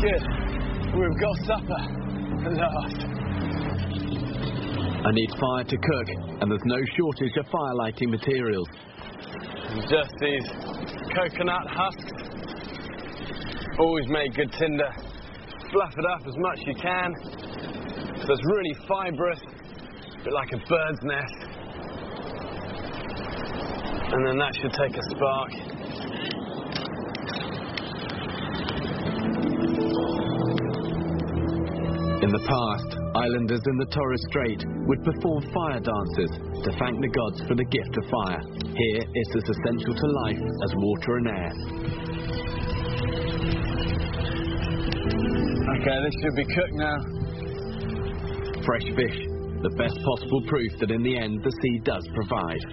Good. We've got supper at last. I need fire to cook, and there's no shortage of fire lighting materials. Just these coconut husks. Always make good tinder. Fluff it up as much as you can. So it's really fibrous, a bit like a bird's nest. And then that should take a spark. In the past, islanders in the Torres Strait would perform fire dances to thank the gods for the gift of fire. Here, it's as essential to life as water and air. Okay, this should be cooked now. Fresh fish, the best possible proof that in the end the sea does provide.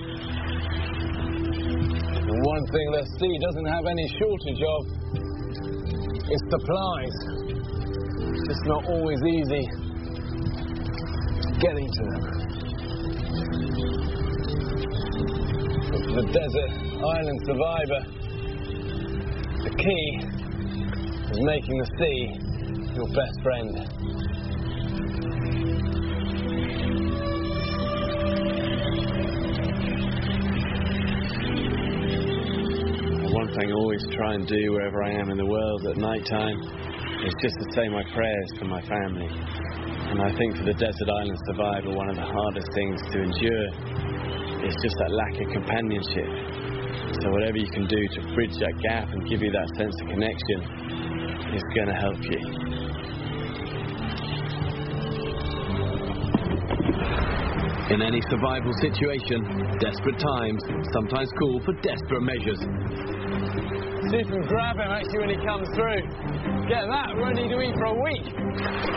And one thing the sea doesn't have any shortage of is supplies. It's not always easy getting to them. But for the desert island survivor, the key is making the sea your best friend. One thing I always try and do wherever I am in the world at night time is just to say my prayers for my family. And I think for the desert island survivor, one of the hardest things to endure is just that lack of companionship. So whatever you can do to bridge that gap and give you that sense of connection is going to help you. In any survival situation, desperate times sometimes call for desperate measures. See if we can grab him actually when he comes through. Get that, we won't need to eat for a week.